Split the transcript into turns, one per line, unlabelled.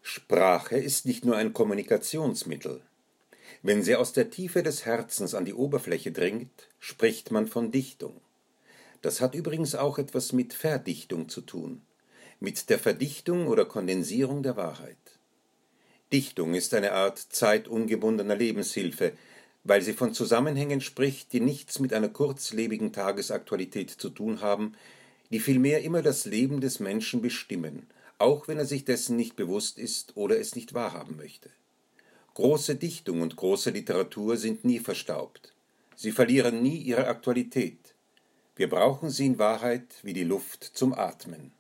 Sprache ist nicht nur ein Kommunikationsmittel. Wenn sie aus der Tiefe des Herzens an die Oberfläche dringt, spricht man von Dichtung. Das hat übrigens auch etwas mit Verdichtung zu tun, mit der Verdichtung oder Kondensierung der Wahrheit. Dichtung ist eine Art zeitungebundener Lebenshilfe, weil sie von Zusammenhängen spricht, die nichts mit einer kurzlebigen Tagesaktualität zu tun haben, die vielmehr immer das Leben des Menschen bestimmen, auch wenn er sich dessen nicht bewusst ist oder es nicht wahrhaben möchte. Große Dichtung und große Literatur sind nie verstaubt. Sie verlieren nie ihre Aktualität. Wir brauchen sie in Wahrheit wie die Luft zum Atmen.